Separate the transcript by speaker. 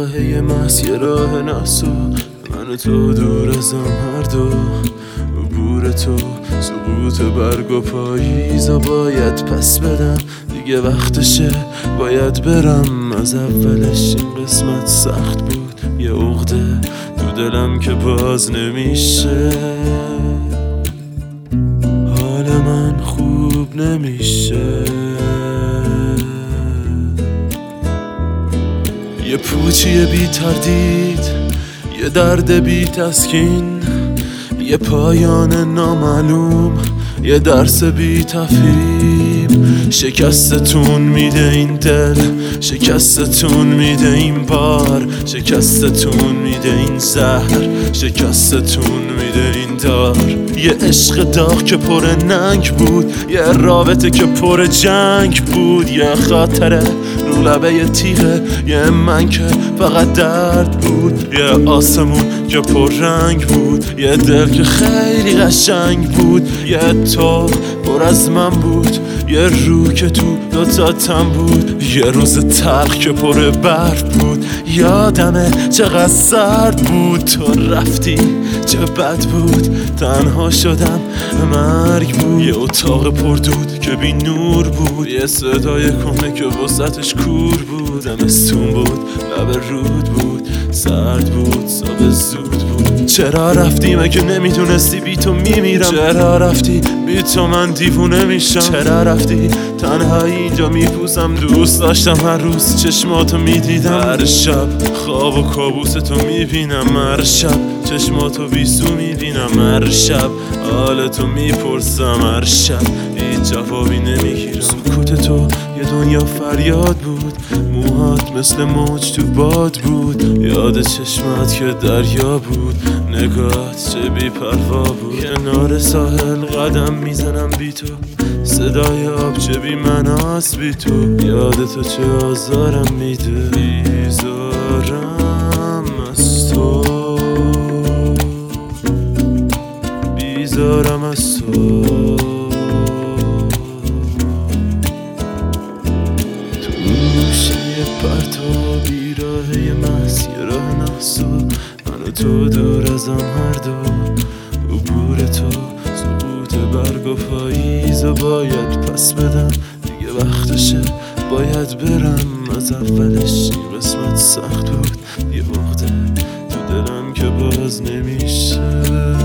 Speaker 1: بیراهه محض یه راه نحسا، من و تو دور ازم هر دو. عبور تو سقوط برگ و پاییزا باید پس بدم، دیگه وقتشه باید برم. از اولش این قسمت سخت بود، یه عقده تو دلم که باز نمیشه. حال من خوب نمیشه. یه پوچی بی تردید، یه درد بی تسکین، یه پایان نامعلوم، یه درس بی تفهیم. شکستتون میده این دل، شکستتون میده این بار، شکستتون میده این زهر، شکستتون میده این دار. یه عشق داغ که پر ننگ بود، یه رابطه که پر جنگ بود، یه خاطره رو لبه تیغه، یه من که فقط درد بود، یه آسمون که پر رنگ بود، یه دل که خیلی قشنگ بود، یه تو پر از من بود، یه رو که تو دوتا تم بود، یه روز تلخ که پر برد بود. یادمه چقدر سرد بود، تو رفتی چه بد بود، تنها شدم مرگ بود. یه اتاق پر دود که بی نور بود، یه صدای کنه که وسطش کور بود. زمستون بود، لب رود بود، سرد بود، صبح زود بود. چرا رفتی مگه نمیدونستی بی تو میمیرم؟ چرا رفتی بی تو من دیوونه میشم؟ چرا رفتی تنهایی اینجا میپوسم؟ دوست داشتم هر روز چشماتو میدیدم، هر شب خواب و کابوس تو میبینم، هر شب چشماتو بیسو میبینم، هر شب حالتو میپرسم، هر شب هیچ جوابی نمیگیرم. سکوت تو یه دنیا فریاد بود، موهات مثل موج تو باد بود، یاد چشمات که دریا بود، نگاهت چه بی پروا بود. کنار ساحل قدم میزنم بی تو، صدای آب چه بی مناس بی تو، یاد تو چه آزارم میده. بیزارم از تو، بیزارم از تو. پرتو بیراهه محض یه راه نحسا، من و تو دور ازم هر دو. عبور تو سقوط برگ و پاییزا باید پس بدم، دیگه وقتشه باید برم. از اولش این قسمت سخت بود، یه عقده تو دلم که باز نمیشه.